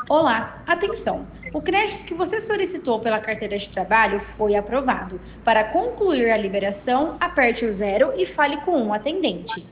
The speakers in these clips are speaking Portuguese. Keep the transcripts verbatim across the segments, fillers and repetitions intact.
Olá, atenção! O crédito que você solicitou pela carteira de trabalho foi aprovado. Para concluir a liberação, aperte o zero e fale com um atendente.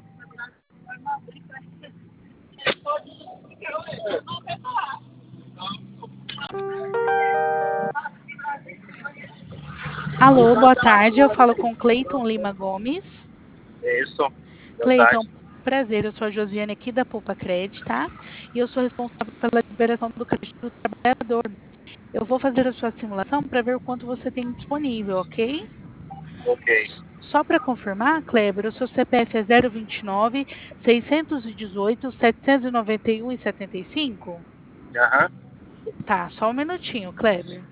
Alô, boa tarde. Eu falo com Cleiton Lima Gomes. Isso. Boa Cleiton, tarde. prazer. Eu sou a Josiane aqui da Poupa Cred, tá? E eu sou responsável pela liberação do crédito do trabalhador. Eu vou fazer a sua simulação para ver o quanto você tem disponível, ok? Ok. Só para confirmar, Kleber, o seu C P F é zero vinte e nove, seiscentos e dezoito, setecentos e noventa e um e setenta e cinco? Aham. Tá, só um minutinho, Kleber.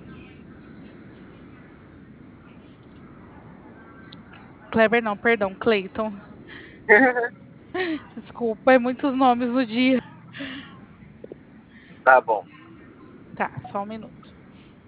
Kleber não, perdão, Cleiton. Desculpa, é muitos nomes no dia. Tá bom. Tá, só um minuto.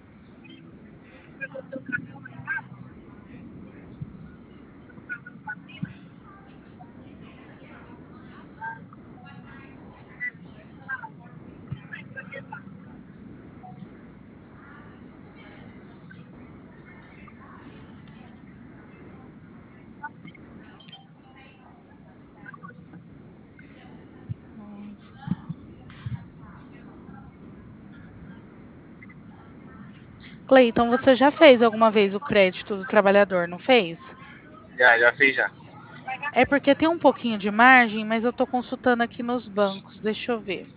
Cleiton, você já fez alguma vez o crédito do trabalhador, não fez? Já, já fiz já. É porque tem um pouquinho de margem, mas eu estou consultando aqui nos bancos. Deixa eu ver.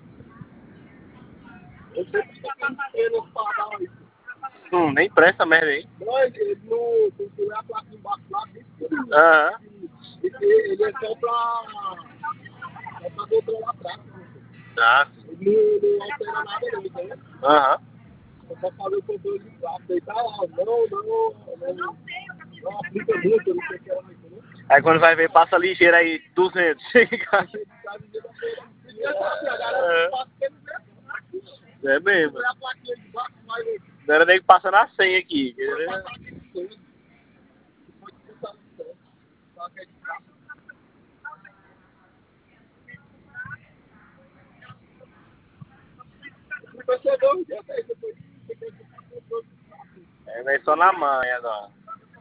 Hum, nem presta merda aí. Aham. Ele é só pra... É pra controlar a praça. Ah, sim. Ele não altera nada não, entendeu? Aham. É só fazer o controle de praça. Aí tá lá, não, não, não, não aplica muito, não sei o que lá, entendeu? Aí quando vai ver, passa ligeiro aí, duzentos. Chega em casa. É, é mesmo. Não era nem que passa na senha aqui. É, mas só na mãe agora.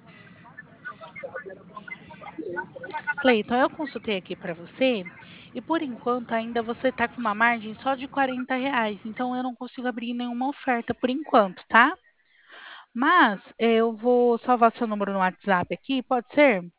Cleiton, eu consultei aqui para você e por enquanto ainda você está com uma margem só de quarenta reais. Então eu não consigo abrir nenhuma oferta por enquanto, tá? Mas eh, eu vou salvar seu número no WhatsApp aqui, pode ser?